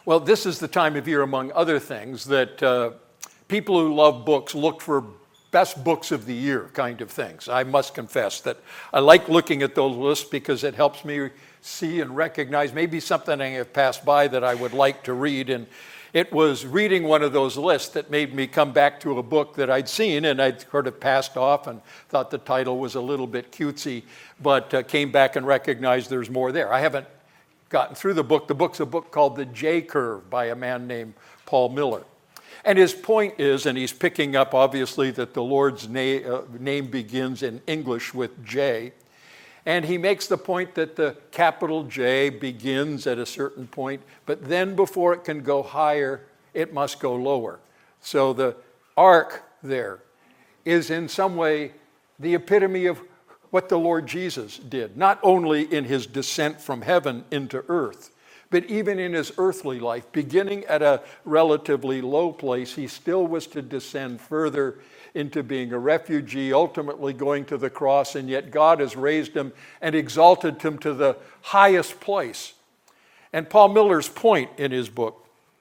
Well, this is the time of year, among other things, that people who love books look for best books of the year kind of things. I must confess that I like looking at those lists because it helps me see and recognize maybe something I have passed by that I would like to read. And it was reading one of those lists that made me come back to a book that I'd seen and I'd sort of passed off and thought the title was a little bit cutesy, but came back and recognized there's more there. I haven't gotten through the book. The book's a book called The J Curve by a man named Paul Miller. And his point is, and he's picking up obviously that the Lord's name begins in English with J, and he makes the point that the capital J begins at a certain point, but then before it can go higher, it must go lower. So the arc there is in some way the epitome of what the Lord Jesus did, not only in his descent from heaven into earth, but even in his earthly life. Beginning at a relatively low place, he still was to descend further into being a refugee, ultimately going to the cross, and yet God has raised him and exalted him to the highest place. And Paul Miller's point in his book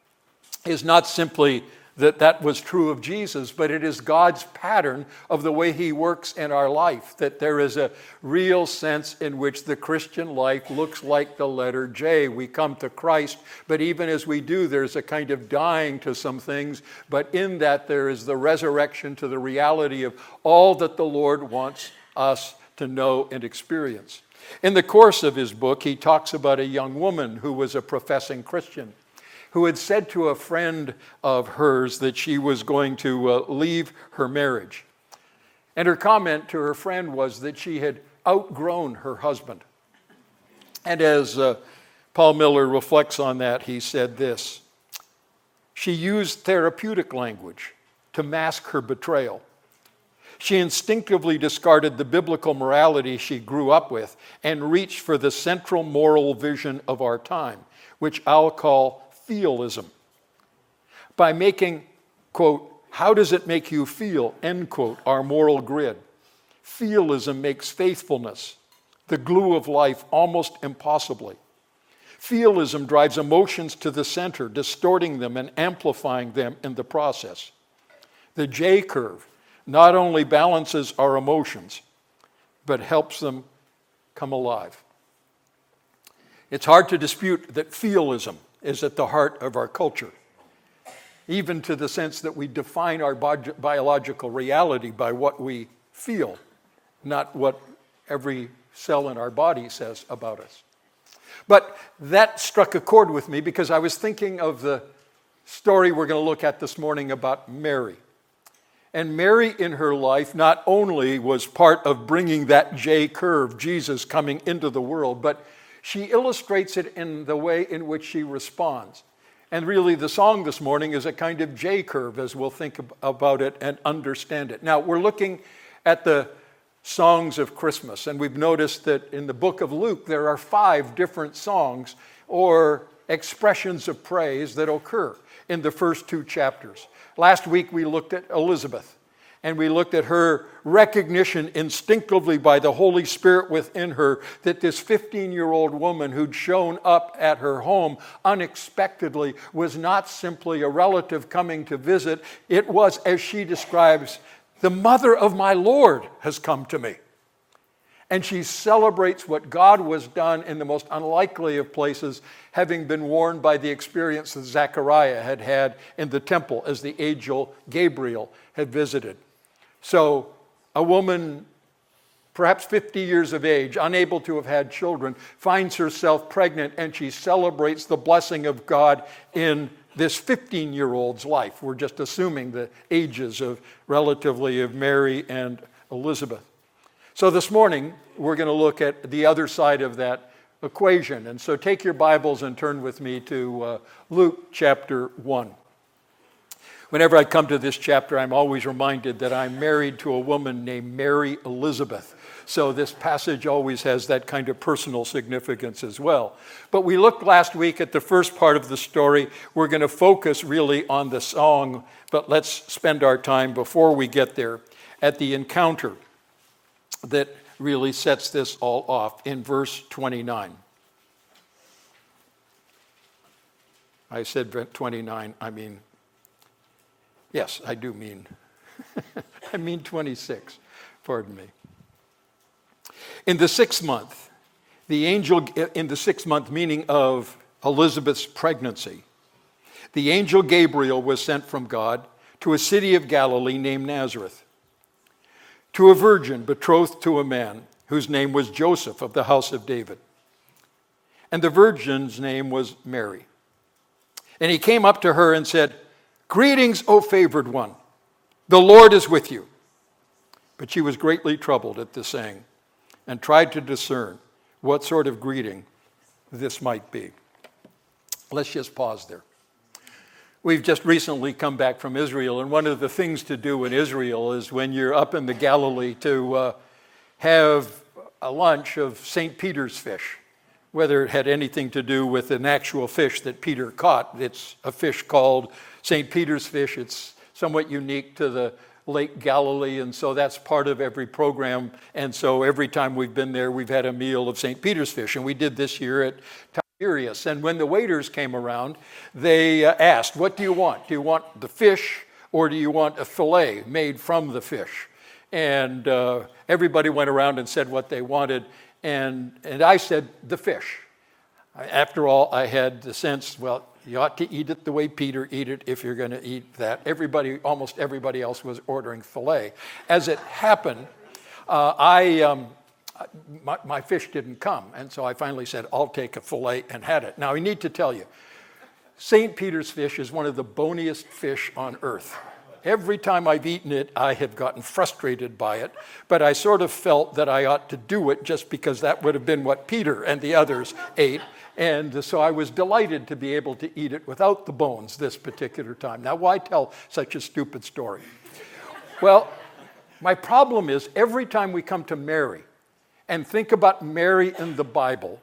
is not simply that that was true of Jesus, but it is God's pattern of the way he works in our life, that there is a real sense in which the Christian life looks like the letter J. We come to Christ, but even as we do, there's a kind of dying to some things, but in that there is the resurrection to the reality of all that the Lord wants us to know and experience. In the course of his book, he talks about a young woman who was a professing Christian, who had said to a friend of hers that she was going to leave her marriage. And her comment to her friend was that she had outgrown her husband. And as Paul Miller reflects on that, he said this: she used therapeutic language to mask her betrayal. She instinctively discarded the biblical morality she grew up with and reached for the central moral vision of our time, which I'll call feelism. By making, quote, how does it make you feel, end quote, our moral grid. Feelism makes faithfulness, the glue of life, almost impossibly. Feelism drives emotions to the center, distorting them and amplifying them in the process. The J curve not only balances our emotions, but helps them come alive. It's hard to dispute that feelism is at the heart of our culture, even to the sense that we define our biological reality by what we feel, not what every cell in our body says about us. But that struck a chord with me because I was thinking of the story we're going to look at this morning about Mary. And Mary in her life not only was part of bringing that J curve, Jesus coming into the world, but she illustrates it in the way in which she responds. And really the song this morning is a kind of J curve as we'll think about it and understand it. Now we're looking at the songs of Christmas, and we've noticed that in the book of Luke there are 5 different songs or expressions of praise that occur in the first 2 chapters. Last week we looked at Elizabeth. And we looked at her recognition instinctively by the Holy Spirit within her that this 15-year-old woman who'd shown up at her home unexpectedly was not simply a relative coming to visit. It was, as she describes, the mother of my Lord has come to me. And she celebrates what God was done in the most unlikely of places, having been warned by the experience that Zechariah had had in the temple as the angel Gabriel had visited. So a woman, perhaps 50 years of age, unable to have had children, finds herself pregnant, and she celebrates the blessing of God in this 15-year-old's life. We're just assuming the ages of relatively of Mary and Elizabeth. So this morning, we're going to look at the other side of that equation. And so take your Bibles and turn with me to Luke chapter 1. Whenever I come to this chapter, I'm always reminded that I'm married to a woman named Mary Elizabeth. So this passage always has that kind of personal significance as well. But we looked last week at the first part of the story. We're going to focus really on the song, but let's spend our time before we get there at the encounter that really sets this all off in verse 29. I said 29, yes, I do mean, I mean 26, pardon me. In the 6th month, the angel, in the 6th month, meaning of Elizabeth's pregnancy, the angel Gabriel was sent from God to a city of Galilee named Nazareth, to a virgin betrothed to a man whose name was Joseph of the house of David. And the virgin's name was Mary. And he came up to her and said, "Greetings, O favored one, the Lord is with you." But she was greatly troubled at the saying and tried to discern what sort of greeting this might be. Let's just pause there. We've just recently come back from Israel, and one of the things to do in Israel is when you're up in the Galilee to have a lunch of St. Peter's fish, whether it had anything to do with an actual fish that Peter caught. It's a fish called St. Peter's fish. It's somewhat unique to the Lake Galilee, and so that's part of every program. And so every time we've been there, we've had a meal of St. Peter's fish, and we did this year at Tiberias. And when the waiters came around, they asked, "What do you want? Do you want the fish, or do you want a fillet made from the fish?" And everybody went around and said what they wanted, and I said the fish. After all, I had the sense, well, you ought to eat it the way Peter ate it if you're going to eat that. Almost everybody else was ordering filet. As it happened, my fish didn't come, and so I finally said, "I'll take a filet," and had it. Now, I need to tell you, St. Peter's fish is one of the boniest fish on earth. Every time I've eaten it, I have gotten frustrated by it, but I sort of felt that I ought to do it just because that would have been what Peter and the others ate, and so I was delighted to be able to eat it without the bones this particular time. Now, why tell such a stupid story? Well, my problem is every time we come to Mary and think about Mary in the Bible,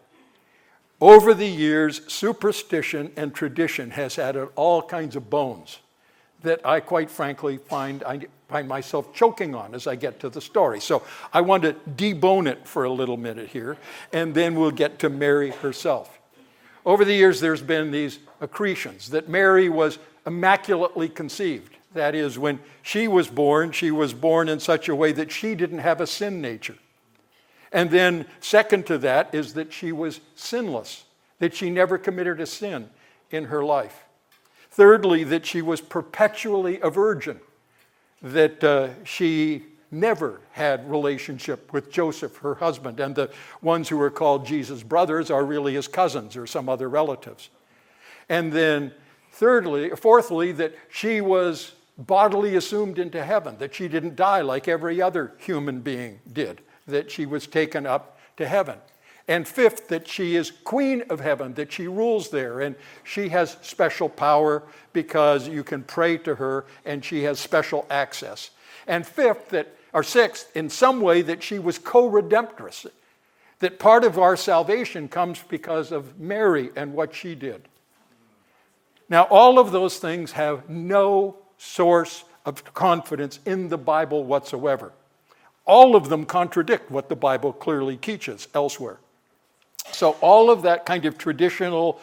over the years, superstition and tradition has added all kinds of bones that I quite frankly find myself choking on as I get to the story. So I want to debone it for a little minute here, and then we'll get to Mary herself. Over the years, there's been these accretions that Mary was immaculately conceived. That is, when she was born in such a way that she didn't have a sin nature. And then second to that is that she was sinless, that she never committed a sin in her life. Thirdly, that she was perpetually a virgin, that she never had relationship with Joseph, her husband, and the ones who are called Jesus' brothers are really his cousins or some other relatives. And then fourthly, that she was bodily assumed into heaven, that she didn't die like every other human being did, that she was taken up to heaven. And fifth, that she is queen of heaven, that she rules there, and she has special power because you can pray to her, and she has special access. And sixth, in some way, that she was co-redemptress, that part of our salvation comes because of Mary and what she did. Now, all of those things have no source of confidence in the Bible whatsoever. All of them contradict what the Bible clearly teaches elsewhere. So all of that kind of traditional,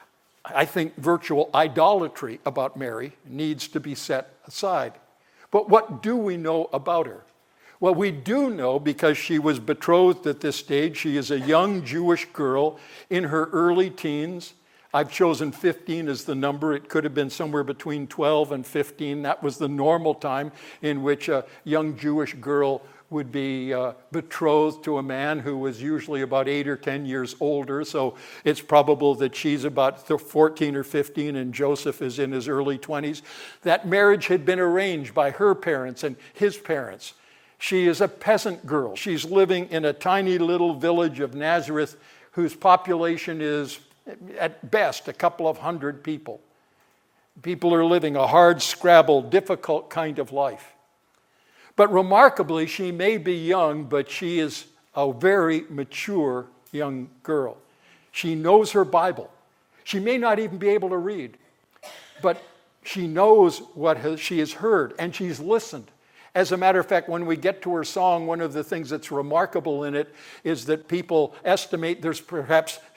I think, virtual idolatry about Mary needs to be set aside. But what do we know about her? Well, we do know because she was betrothed at this stage. She is a young Jewish girl in her early teens. I've chosen 15 as the number. It could have been somewhere between 12 and 15. That was the normal time in which a young Jewish girl would be betrothed to a man who was usually about 8 or 10 years older. So it's probable that she's about 14 or 15 and Joseph is in his early 20s. That marriage had been arranged by her parents and his parents. She is a peasant girl. She's living in a tiny little village of Nazareth whose population is at best a couple of hundred people. People are living a hard scrabble, difficult kind of life. But remarkably, she may be young, but she is a very mature young girl. She knows her Bible. She may not even be able to read, but she knows what she has heard, and she's listened. As a matter of fact, when we get to her song, one of the things that's remarkable in it is that people estimate there's perhaps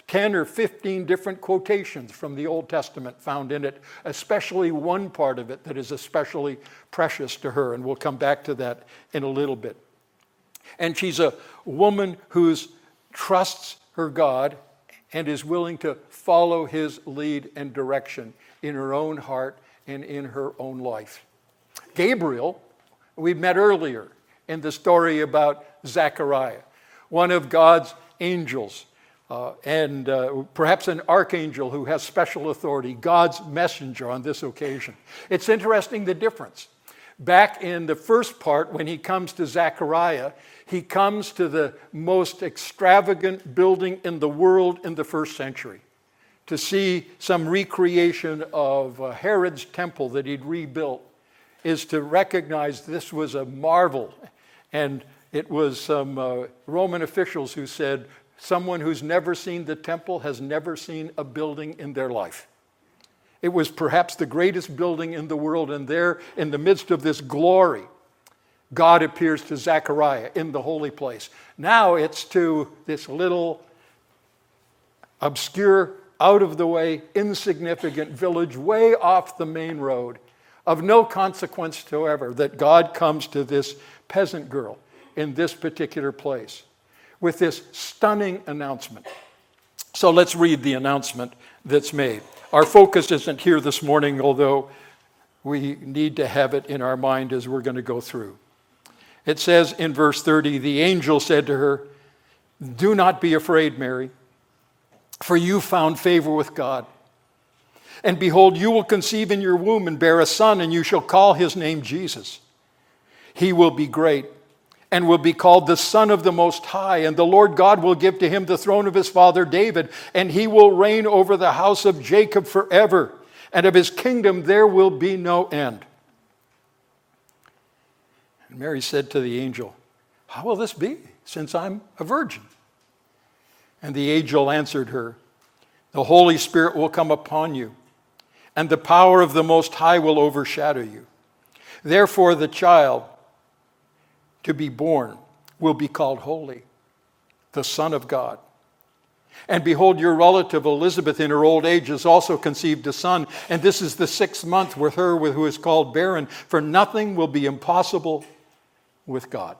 10 or 15 different quotations from the Old Testament found in it, especially one part of it that is especially precious to her, and we'll come back to that in a little bit. And she's a woman who trusts her God and is willing to follow his lead and direction in her own heart and in her own life. Gabriel, we met earlier in the story about Zechariah, one of God's angels, and perhaps an archangel who has special authority, God's messenger on this occasion. It's interesting the difference. Back in the first part, when he comes to Zechariah, he comes to the most extravagant building in the world in the first century to see some recreation of Herod's temple that he'd rebuilt, is to recognize this was a marvel. And it was some Roman officials who said, someone who's never seen the temple has never seen a building in their life. It was perhaps the greatest building in the world, and there, in the midst of this glory, God appears to Zechariah in the holy place. Now it's to this little obscure, out-of-the-way, insignificant village way off the main road, of no consequence whatsoever, that God comes to this peasant girl in this particular place with this stunning announcement. So let's read the announcement that's made. Our focus isn't here this morning, although we need to have it in our mind as we're going to go through. It says in verse 30, the angel said to her, "Do not be afraid, Mary, for you found favor with God. And behold, you will conceive in your womb and bear a son, and you shall call his name Jesus. He will be great and will be called the Son of the Most High, and the Lord God will give to him the throne of his father David, and he will reign over the house of Jacob forever, and of his kingdom there will be no end." And Mary said to the angel, "How will this be, since I'm a virgin?" And the angel answered her, "The Holy Spirit will come upon you, and the power of the Most High will overshadow you. Therefore the child to be born will be called Holy, the Son of God. And behold, your relative Elizabeth in her old age has also conceived a son, and this is the 6th month with her who is called barren, for nothing will be impossible with God."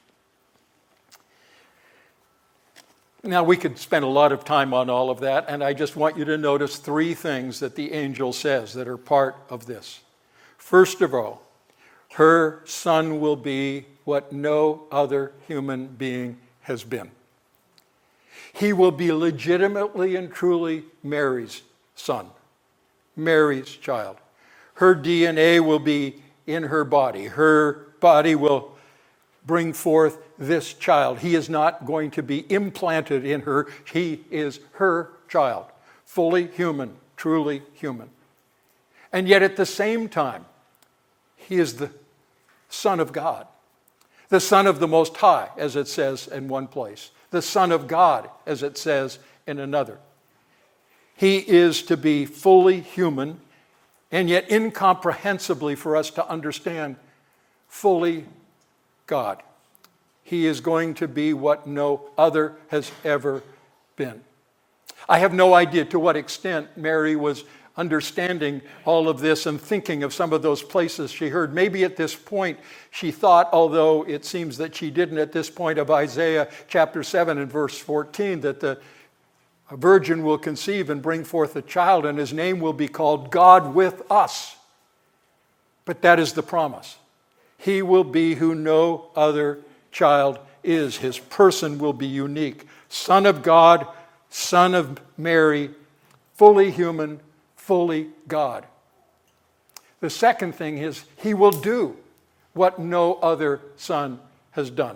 Now, we could spend a lot of time on all of that, and I just want you to notice 3 things that the angel says that are part of this. First of all, her son will be what no other human being has been. He will be legitimately and truly Mary's son, Mary's child. Her DNA will be in her body. Her body will bring forth this child. He is not going to be implanted in her. He is her child, fully human, truly human. And yet at the same time, he is the Son of God, the Son of the Most High, as it says in one place, the Son of God, as it says in another. He is to be fully human, and yet incomprehensibly for us to understand, fully God. He is going to be what no other has ever been. I have no idea to what extent Mary was understanding all of this and thinking of some of those places she heard. Maybe at this point she thought, although it seems that she didn't at this point, of Isaiah chapter 7 and verse 14, that a virgin will conceive and bring forth a child, and his name will be called God with us. But that is the promise. He will be who no other child is. His person will be unique. Son of God, Son of Mary, fully human, fully God. The second thing is, he will do what no other son has done.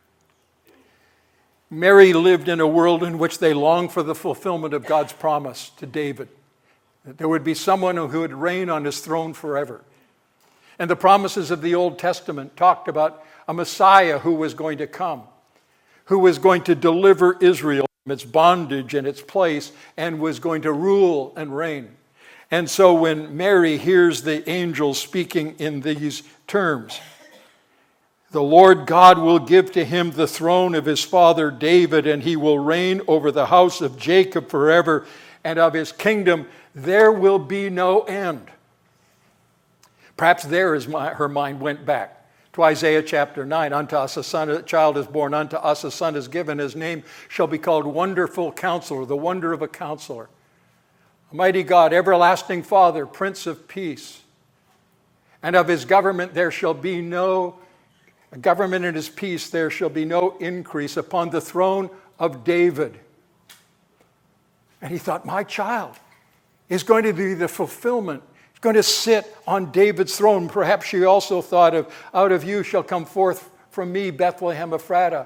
Mary lived in a world in which they longed for the fulfillment of God's promise to David, that there would be someone who would reign on his throne forever. And the promises of the Old Testament talked about a Messiah who was going to come, who was going to deliver Israel from its bondage and its place, and was going to rule and reign. And so when Mary hears the angel speaking in these terms, The Lord God will give to him the throne of his father David, and he will reign over the house of Jacob forever, and of his kingdom there will be no end. Perhaps there is her mind went back to Isaiah chapter 9. Unto us a child is born, unto us a son is given. His name shall be called Wonderful Counselor, the wonder of a counselor. Almighty God, everlasting Father, Prince of Peace. And of his government there shall be no government, and his peace there shall be no increase upon the throne of David. And he thought, my child is going to be the fulfillment. He's going to sit on David's throne. Perhaps she also thought of, out of you shall come forth from me, Bethlehem Ephratah,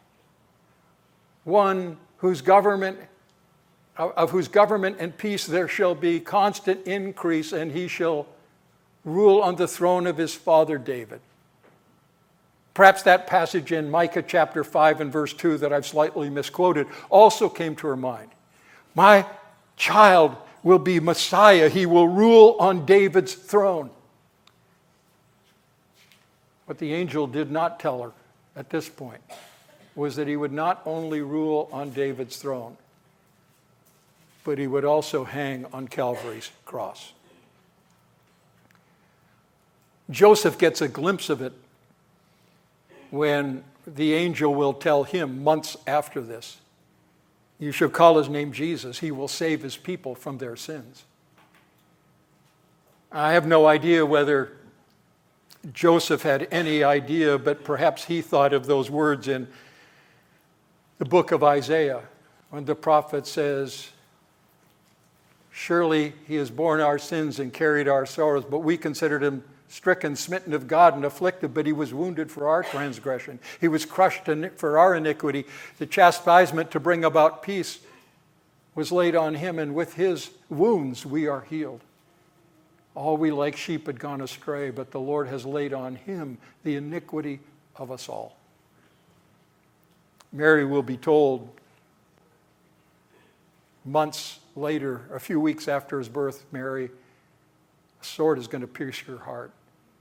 one whose government, of whose government and peace there shall be constant increase, and he shall rule on the throne of his father David. Perhaps that passage in Micah chapter 5 and verse 2 that I've slightly misquoted also came to her mind. My child will be Messiah. He will rule on David's throne. What the angel did not tell her at this point was that he would not only rule on David's throne, but he would also hang on Calvary's cross. Joseph gets a glimpse of it when the angel will tell him months after this, you shall call his name Jesus. He will save his people from their sins. I have no idea whether Joseph had any idea, but perhaps he thought of those words in the book of Isaiah when the prophet says, surely he has borne our sins and carried our sorrows, but we considered him stricken, smitten of God, and afflicted, but he was wounded for our transgression. He was crushed for our iniquity. The chastisement to bring about peace was laid on him, and with his wounds we are healed. All we like sheep had gone astray, but the Lord has laid on him the iniquity of us all. Mary will be told months later, a few weeks after his birth, Mary, a sword is going to pierce your heart.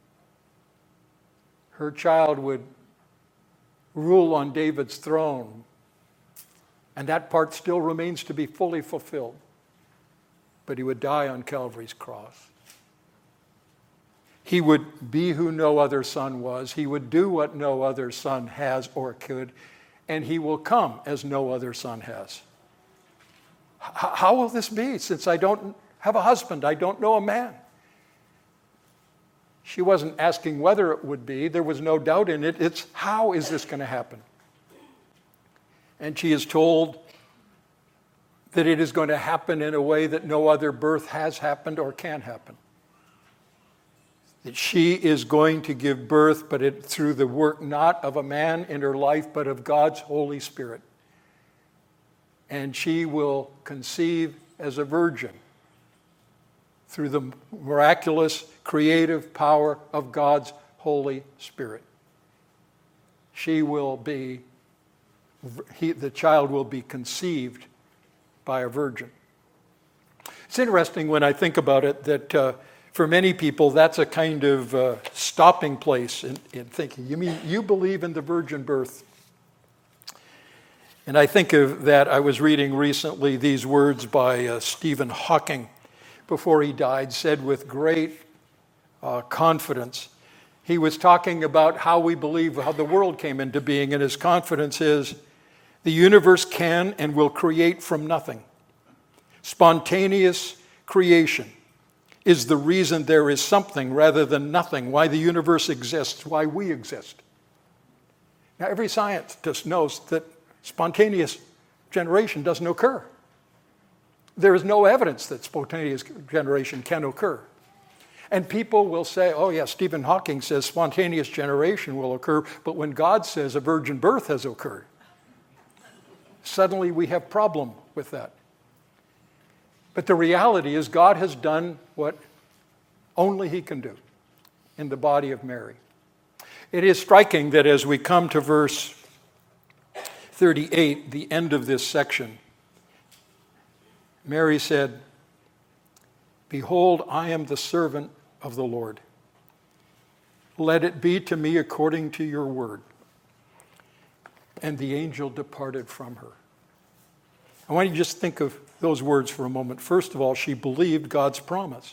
Her child would rule on David's throne, and that part still remains to be fully fulfilled. But he would die on Calvary's cross. He would be who no other son was. He would do what no other son has or could, and he will come as no other son has. How will this be? Since I don't have a husband, I don't know a man. She wasn't asking whether it would be. There was no doubt in it. It's how is this going to happen? And she is told that it is going to happen in a way that no other birth has happened or can happen. That she is going to give birth, but through the work not of a man in her life, but of God's Holy Spirit. And she will conceive as a virgin through the miraculous, creative power of God's Holy Spirit. The child will be conceived by a virgin. It's interesting when I think about it that for many people that's a kind of stopping place in thinking. You mean you believe in the virgin birth? And I think of that. I was reading recently these words by Stephen Hawking before he died, said with great confidence. He was talking about how we believe how the world came into being, and his confidence is the universe can and will create from nothing. Spontaneous creation is the reason there is something rather than nothing, why the universe exists, why we exist. Now, every scientist knows that spontaneous generation doesn't occur. There is no evidence that spontaneous generation can occur. And people will say, oh yeah, Stephen Hawking says spontaneous generation will occur, but when God says a virgin birth has occurred, suddenly we have problem with that. But the reality is God has done what only he can do in the body of Mary. It is striking that as we come to verse 38, the end of this section, Mary said, behold, I am the servant of the Lord. let it be to me according to your word. And the angel departed from her. I want you to just think of those words for a moment. First of all, she believed God's promise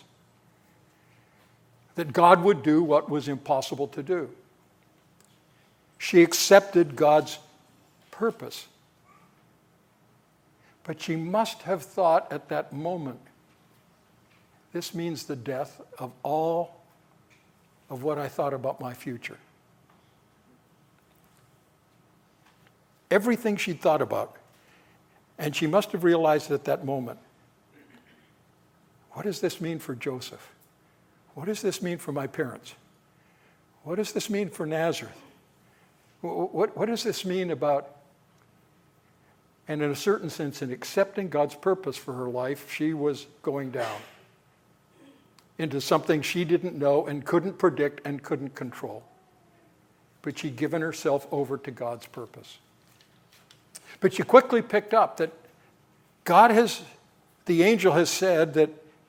that God would do what was impossible to do. She accepted God's purpose. But she must have thought at that moment, this means the death of all of what I thought about my future. Everything she thought about. And she must have realized at that moment, what does this mean for Joseph? What does this mean for my parents? What does this mean for Nazareth? What does this mean about, and in a certain sense, in accepting God's purpose for her life, she was going down into something she didn't know and couldn't predict and couldn't control. But she'd given herself over to God's purpose. But she quickly picked up that the angel has said that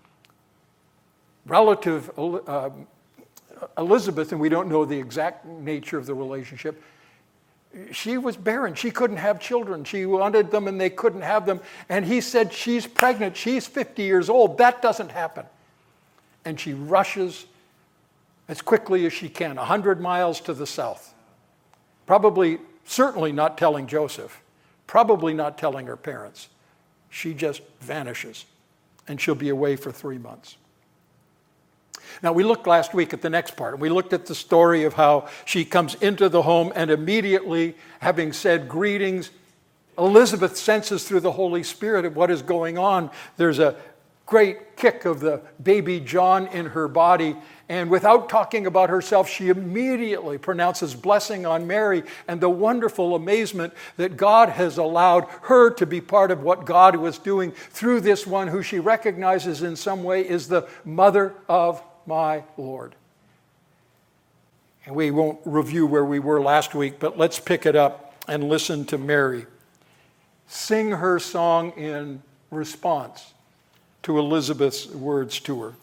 relative Elizabeth, and we don't know the exact nature of the relationship, she was barren. She couldn't have children. She wanted them and they couldn't have them. And he said, she's pregnant. She's 50 years old. That doesn't happen. And she rushes as quickly as she can, 100 miles to the south. Certainly not telling Joseph. Probably not telling her parents. She just vanishes. And she'll be away for 3 months. Now, we looked last week at the next part, and we looked at the story of how she comes into the home, and immediately, having said greetings, Elizabeth senses through the Holy Spirit of what is going on. There's a great kick of the baby John in her body, and without talking about herself, she immediately pronounces blessing on Mary and the wonderful amazement that God has allowed her to be part of what God was doing through this one who she recognizes in some way is the mother of my Lord. And we won't review where we were last week, but let's pick it up and listen to Mary sing her song in response to Elizabeth's words to her.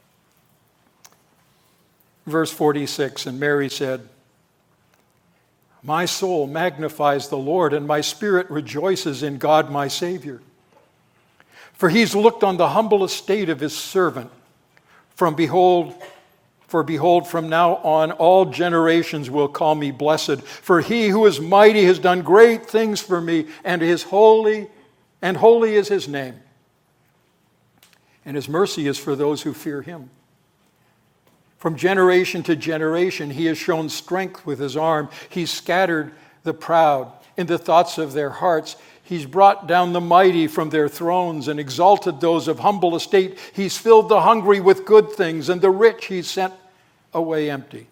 Verse 46, and Mary said, my soul magnifies the Lord, and my spirit rejoices in God my Savior. For he's looked on the humble estate of his servant. For behold, from now on all generations will call me blessed. For he who is mighty has done great things for me, and holy is his name. And his mercy is for those who fear him. From generation to generation, he has shown strength with his arm. He's scattered the proud in the thoughts of their hearts. He's brought down the mighty from their thrones and exalted those of humble estate. He's filled the hungry with good things, and the rich he's sent away empty.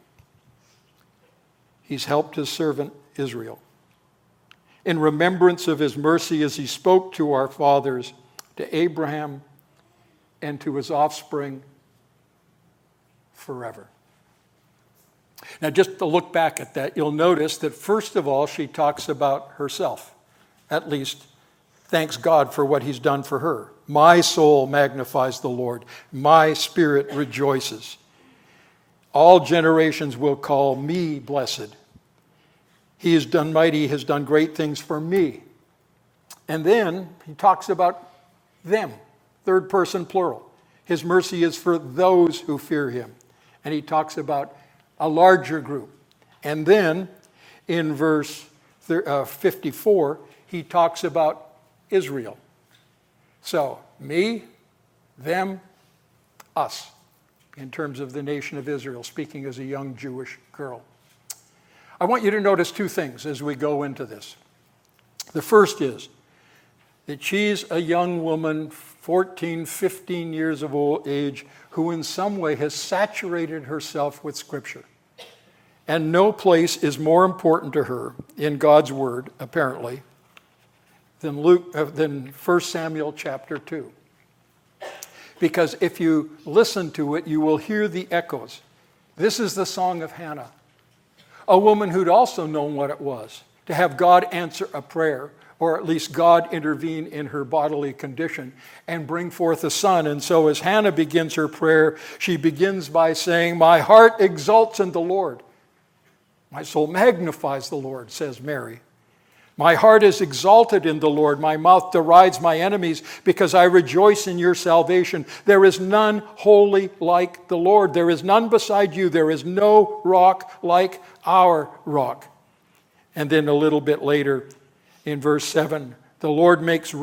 He's helped his servant Israel in remembrance of his mercy as he spoke to our fathers, to Abraham, and to his offspring forever. Now, just to look back at that, you'll notice that first of all, she talks about herself. At least, thanks God for what he's done for her. My soul magnifies the Lord. My spirit rejoices. All generations will call me blessed. He has done mighty, he has done great things for me. And then he talks about them, third person plural. His mercy is for those who fear him. And he talks about a larger group. And then in verse 54, he talks about Israel. So, me, them, us, in terms of the nation of Israel, speaking as a young Jewish girl. I want you to notice two things as we go into this. The first is that she's a young woman, 14, 15 years of old age, who in some way has saturated herself with Scripture. And no place is more important to her in God's Word, apparently, than 1 Samuel chapter 2. Because if you listen to it, you will hear the echoes. This is the song of Hannah, a woman who'd also known what it was to have God answer a prayer, or at least God intervene in her bodily condition and bring forth a son. And so as Hannah begins her prayer, she begins by saying, "My heart exults in the Lord. My soul magnifies the Lord," says Mary. "My heart is exalted in the Lord. My mouth derides my enemies because I rejoice in your salvation. There is none holy like the Lord. There is none beside you. There is no rock like our rock." And then a little bit later in verse 7, "The Lord makes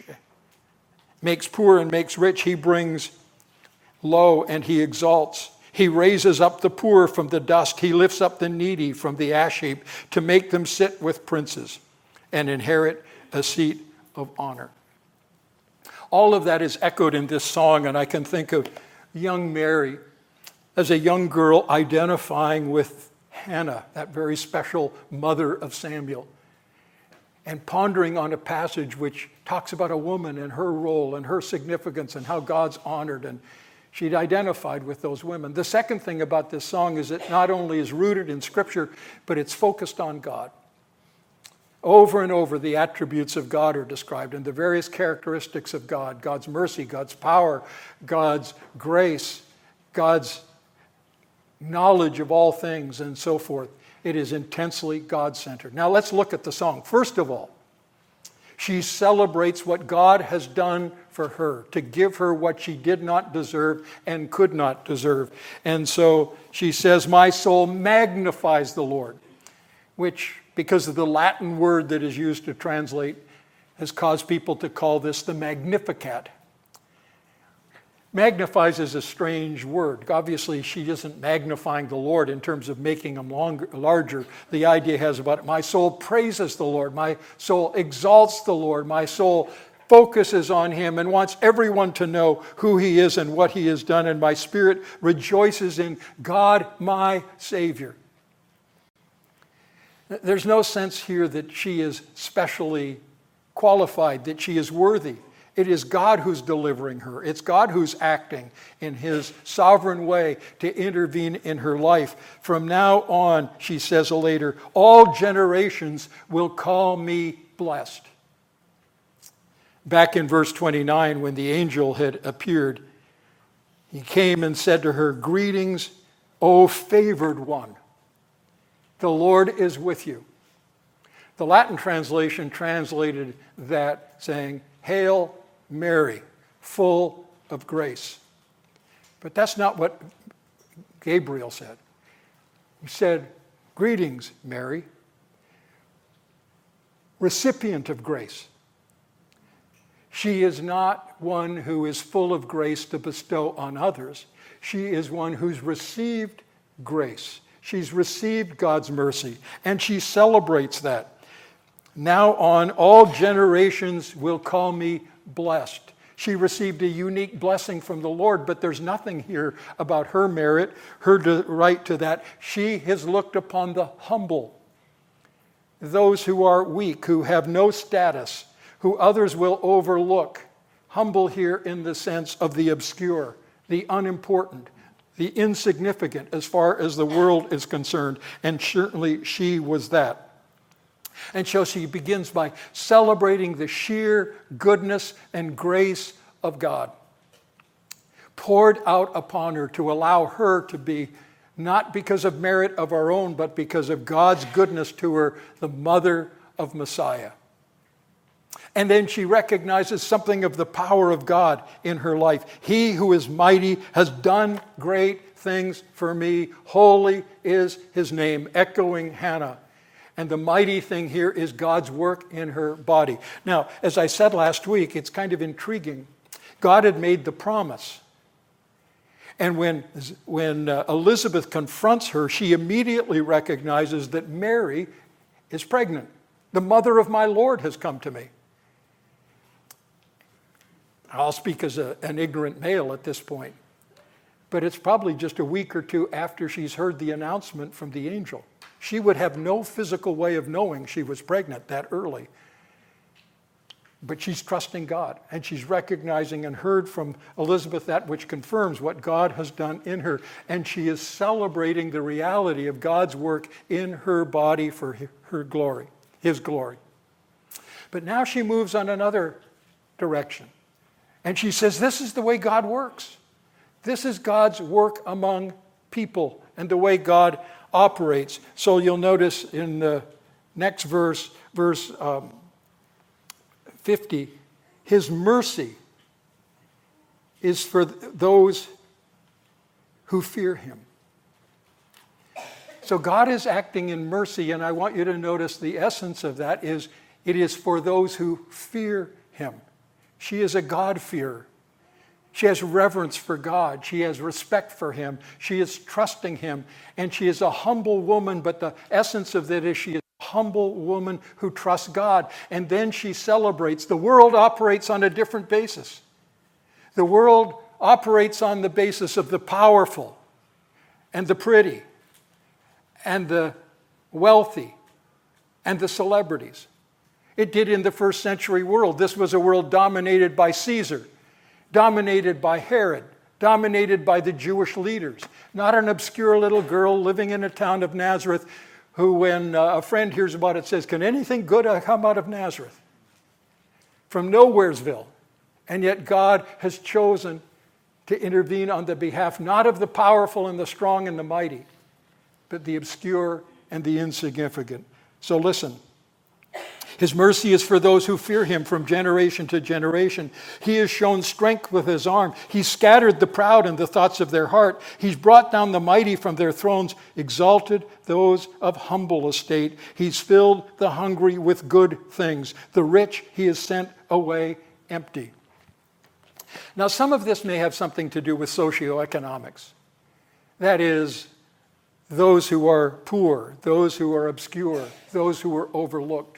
poor and makes rich. He brings low and he exalts. He raises up the poor from the dust. He lifts up the needy from the ash heap to make them sit with princes and inherit a seat of honor." All of that is echoed in this song, and I can think of young Mary as a young girl identifying with Hannah, that very special mother of Samuel, and pondering on a passage which talks about a woman and her role and her significance and how God's honored, and she'd identified with those women. The second thing about this song is it not only is rooted in Scripture, but it's focused on God. Over and over, the attributes of God are described and the various characteristics of God: God's mercy, God's power, God's grace, God's knowledge of all things, and so forth. It is intensely God-centered. Now let's look at the song. First of all, she celebrates what God has done for her to give her what she did not deserve and could not deserve. And so she says, "My soul magnifies the Lord," which, because of the Latin word that is used to translate, has caused people to call this the Magnificat. Magnifies is a strange word. Obviously, she isn't magnifying the Lord in terms of making him larger. The idea has about it, my soul praises the Lord. My soul exalts the Lord. My soul focuses on him and wants everyone to know who he is and what he has done. And my spirit rejoices in God, my Savior. There's no sense here that she is specially qualified, that she is worthy. It is God who's delivering her. It's God who's acting in his sovereign way to intervene in her life. From now on, she says later, all generations will call me blessed. Back in verse 29, when the angel had appeared, he came and said to her, "Greetings, O favored one. The Lord is with you." The Latin translation translated that saying, "Hail Mary, full of grace." But that's not what Gabriel said. He said, "Greetings, Mary, recipient of grace." She is not one who is full of grace to bestow on others. She is one who's received grace. She's received God's mercy, and she celebrates that. Now on, all generations will call me blessed. She received a unique blessing from the Lord, but there's nothing here about her merit, her right to that. She has looked upon the humble, those who are weak, who have no status, who others will overlook. Humble here in the sense of the obscure, the unimportant, the insignificant as far as the world is concerned, and certainly she was that. And so she begins by celebrating the sheer goodness and grace of God, poured out upon her to allow her to be, not because of merit of our own, but because of God's goodness to her, the mother of Messiah. And then she recognizes something of the power of God in her life. He who is mighty has done great things for me. Holy is his name, echoing Hannah. And the mighty thing here is God's work in her body. Now, as I said last week, it's kind of intriguing. God had made the promise. And when Elizabeth confronts her, she immediately recognizes that Mary is pregnant. The mother of my Lord has come to me. I'll speak as an ignorant male at this point. But it's probably just a week or two after she's heard the announcement from the angel. She would have no physical way of knowing she was pregnant that early. But she's trusting God, and she's recognizing and heard from Elizabeth that which confirms what God has done in her. And she is celebrating the reality of God's work in her body for her glory, his glory. But now she moves on another direction. And she says, this is the way God works. This is God's work among people and the way God operates. So you'll notice in the next verse 50, his mercy is for those who fear him. So God is acting in mercy, and I want you to notice the essence of that is it is for those who fear him. She is a God-fearer. She has reverence for God. She has respect for him. She is trusting him. And she is a humble woman, but the essence of that is she is a humble woman who trusts God. And then she celebrates. The world operates on a different basis. The world operates on the basis of the powerful and the pretty and the wealthy and the celebrities. It did in the first century world. This was a world dominated by Caesar, dominated by Herod, dominated by the Jewish leaders. Not an obscure little girl living in a town of Nazareth who, when a friend hears about it, says, can anything good come out of Nazareth? From Nowheresville. And yet God has chosen to intervene on the behalf not of the powerful and the strong and the mighty, but the obscure and the insignificant. So listen. His mercy is for those who fear him from generation to generation. He has shown strength with his arm. He's scattered the proud in the thoughts of their heart. He's brought down the mighty from their thrones, exalted those of humble estate. He's filled the hungry with good things. The rich he has sent away empty. Now, some of this may have something to do with socioeconomics. That is, those who are poor, those who are obscure, those who are overlooked.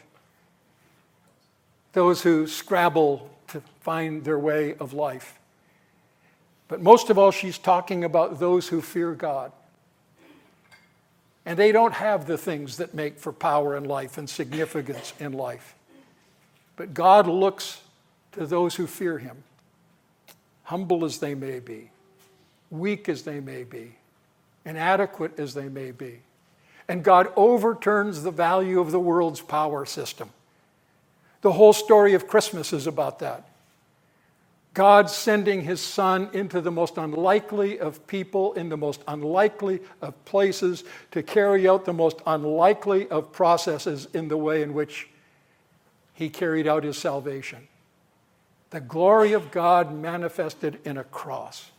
Those who scrabble to find their way of life. But most of all, she's talking about those who fear God. And they don't have the things that make for power in life and significance in life. But God looks to those who fear him, humble as they may be, weak as they may be, inadequate as they may be. And God overturns the value of the world's power system. The whole story of Christmas is about that. God sending his son into the most unlikely of people, in the most unlikely of places, to carry out the most unlikely of processes in the way in which he carried out his salvation. The glory of God manifested in a cross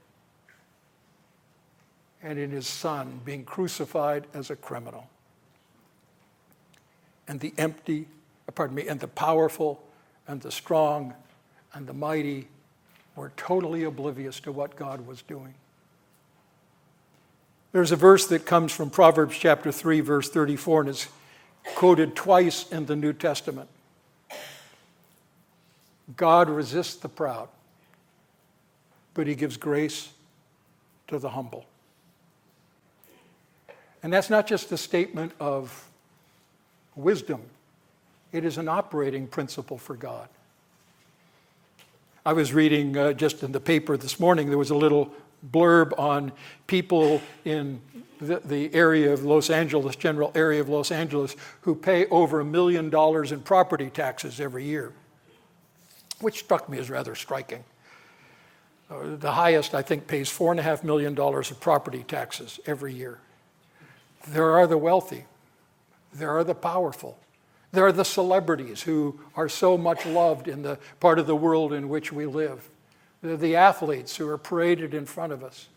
and in his son being crucified as a criminal. And and the powerful and the strong and the mighty were totally oblivious to what God was doing. There's a verse that comes from Proverbs chapter 3, verse 34, and is quoted twice in the New Testament. God resists the proud, but he gives grace to the humble. And that's not just a statement of wisdom. It is an operating principle for God. I was reading just in the paper this morning, there was a little blurb on people in the area of Los Angeles, general area of Los Angeles, who pay over $1 million in property taxes every year, which struck me as rather striking. The highest, I think, pays $4.5 million of property taxes every year. There are the wealthy. There are the powerful. There are the celebrities who are so much loved in the part of the world in which we live. There are the athletes who are paraded in front of us.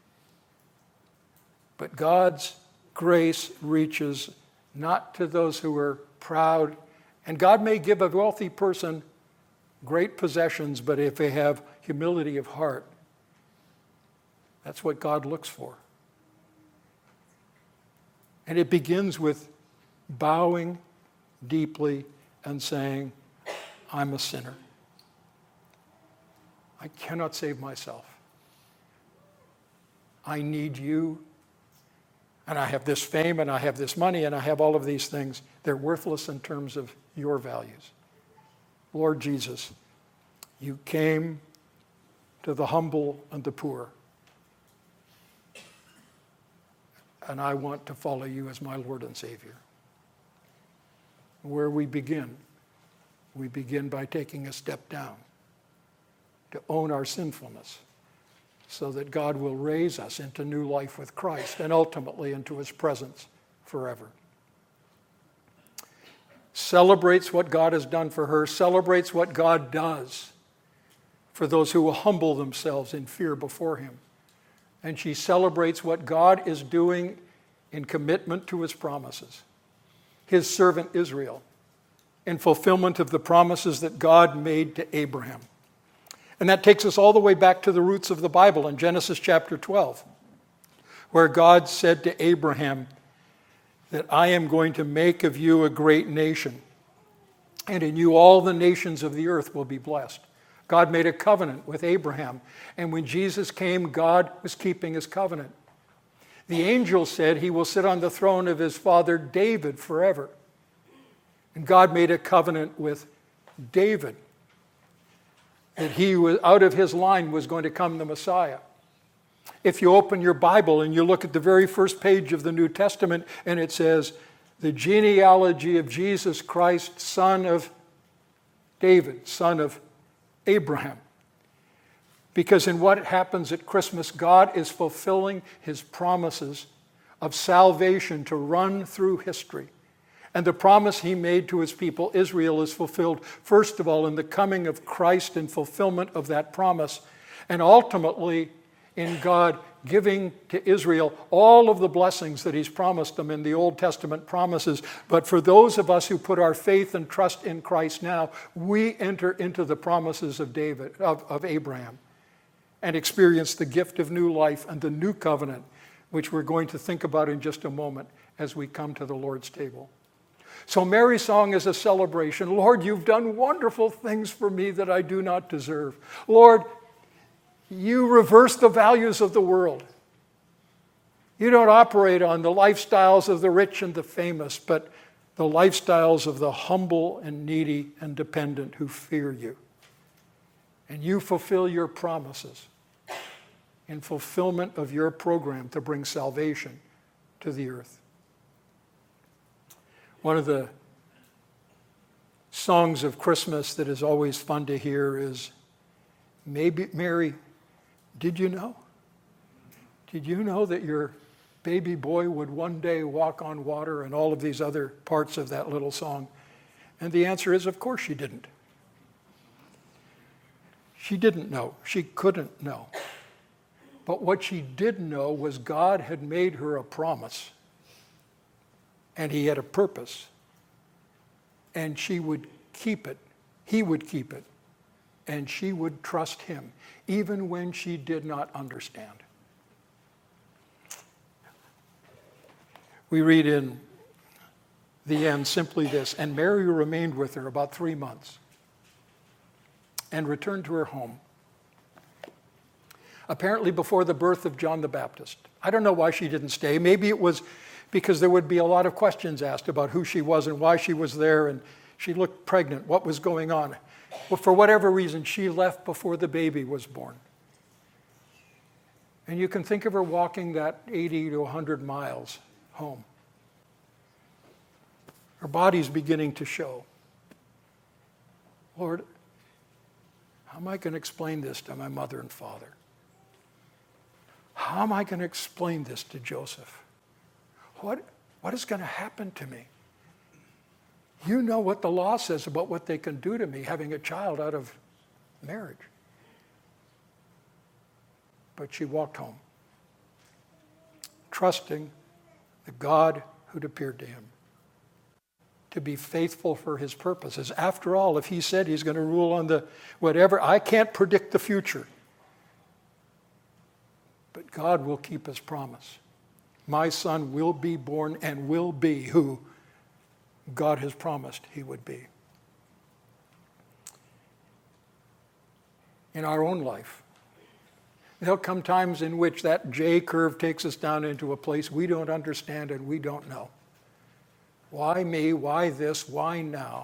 But God's grace reaches not to those who are proud. And God may give a wealthy person great possessions, but if they have humility of heart, that's what God looks for. And it begins with bowing deeply and saying, I'm a sinner. I cannot save myself. I need you. And I have this fame and I have this money and I have all of these things. They're worthless in terms of your values. Lord Jesus, you came to the humble and the poor. And I want to follow you as my Lord and Savior. Where we begin we begin by taking a step down to own our sinfulness so that God will raise us into new life with Christ and ultimately into his presence forever. Celebrates what God has done for her, celebrates what God does for those who will humble themselves in fear before him. And she celebrates what God is doing in commitment to his promises. His servant Israel, in fulfillment of the promises that God made to Abraham. And that takes us all the way back to the roots of the Bible in Genesis chapter 12, where God said to Abraham that I am going to make of you a great nation, and in you all the nations of the earth will be blessed. God made a covenant with Abraham, and when Jesus came, God was keeping his covenant. The angel said he will sit on the throne of his father David forever. And God made a covenant with David that out of his line was going to come the Messiah. If you open your Bible and you look at the very first page of the New Testament, and it says, the genealogy of Jesus Christ, son of David, son of Abraham. Because in what happens at Christmas, God is fulfilling his promises of salvation to run through history. And the promise he made to his people, Israel, is fulfilled, first of all, in the coming of Christ and fulfillment of that promise, and ultimately in God giving to Israel all of the blessings that he's promised them in the Old Testament promises. But for those of us who put our faith and trust in Christ now, we enter into the promises of Abraham, and experience the gift of new life and the new covenant, which we're going to think about in just a moment as we come to the Lord's table. So Mary's song is a celebration. Lord, you've done wonderful things for me that I do not deserve. Lord, you reverse the values of the world. You don't operate on the lifestyles of the rich and the famous, but the lifestyles of the humble and needy and dependent who fear you. And you fulfill your promises in fulfillment of your program to bring salvation to the earth. One of the songs of Christmas that is always fun to hear is, maybe Mary, did you know? Did you know that your baby boy would one day walk on water, and all of these other parts of that little song? And the answer is, of course she didn't. She didn't know. She couldn't know. But what she did know was God had made her a promise, and he had a purpose, and she would keep it. He would keep it, and she would trust him, even when she did not understand. We read in the end simply this, and Mary remained with her about 3 months and returned to her home, apparently before the birth of John the Baptist. I don't know why she didn't stay. Maybe it was because there would be a lot of questions asked about who she was and why she was there, and she looked pregnant. What was going on? Well, for whatever reason, she left before the baby was born. And you can think of her walking that 80 to 100 miles home. Her body's beginning to show. Lord, how am I going to explain this to my mother and father? How am I going to explain this to Joseph? What is going to happen to me? You know what the law says about what they can do to me having a child out of marriage. But she walked home, trusting the God who'd appeared to him, to be faithful for his purposes. After all, if he said he's going to rule on the whatever, I can't predict the future. But God will keep his promise. My son will be born and will be who God has promised he would be. In our own life, there'll come times in which that J curve takes us down into a place we don't understand and we don't know. Why me? Why this? Why now?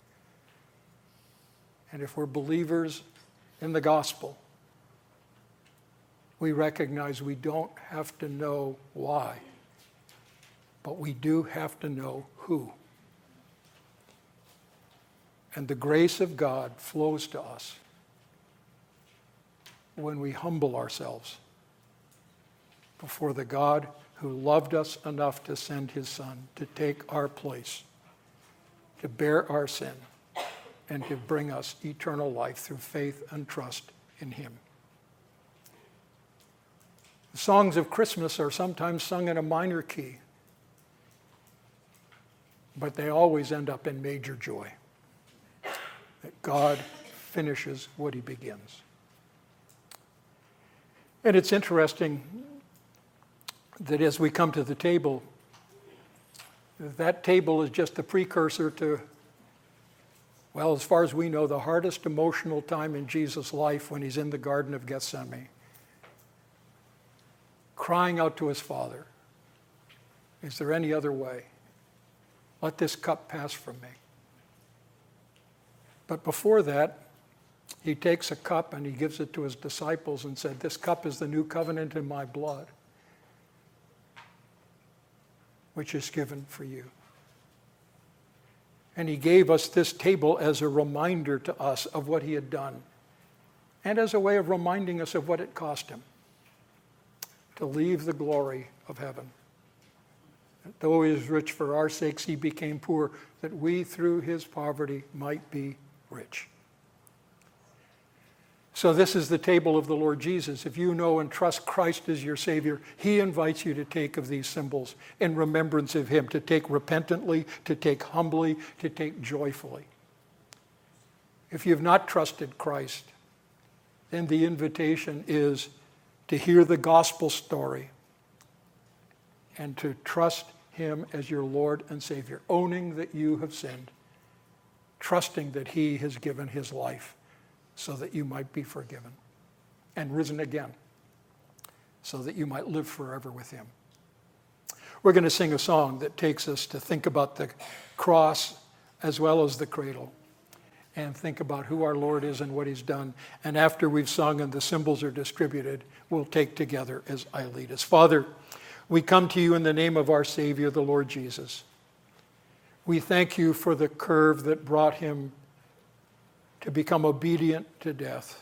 And if we're believers in the gospel, we recognize we don't have to know why, but we do have to know who. And the grace of God flows to us when we humble ourselves before the God who loved us enough to send his Son to take our place, to bear our sin, and to bring us eternal life through faith and trust in him. The songs of Christmas are sometimes sung in a minor key, but they always end up in major joy, that God finishes what he begins. And it's interesting that as we come to the table, that table is just the precursor to, well, as far as we know, the hardest emotional time in Jesus' life when he's in the Garden of Gethsemane, crying out to his Father, is there any other way? Let this cup pass from me. But before that, he takes a cup and he gives it to his disciples and said, this cup is the new covenant in my blood, which is given for you. And he gave us this table as a reminder to us of what he had done, and as a way of reminding us of what it cost him to leave the glory of heaven. Though he is rich, for our sakes he became poor, that we through his poverty might be rich. So this is the table of the Lord Jesus. If you know and trust Christ as your Savior, he invites you to take of these symbols in remembrance of him, to take repentantly, to take humbly, to take joyfully. If you've not trusted Christ, then the invitation is to hear the gospel story and to trust him as your Lord and Savior, owning that you have sinned, trusting that he has given his life so that you might be forgiven, and risen again so that you might live forever with him. We're going to sing a song that takes us to think about the cross as well as the cradle, and think about who our Lord is and what he's done. And after we've sung and the symbols are distributed, we'll take together as I lead us. Father, we come to you in the name of our Savior, the Lord Jesus. We thank you for the curve that brought him to become obedient to death,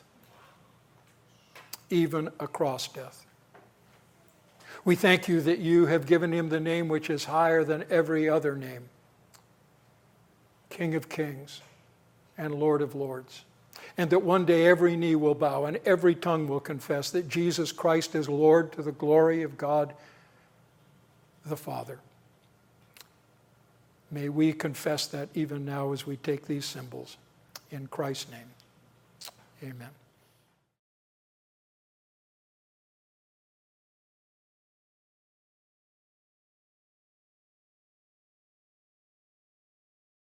even across death. We thank you that you have given him the name which is higher than every other name, King of Kings and Lord of Lords, and that one day every knee will bow and every tongue will confess that Jesus Christ is Lord, to the glory of God the Father. May we confess that even now as we take these symbols. In Christ's name, amen.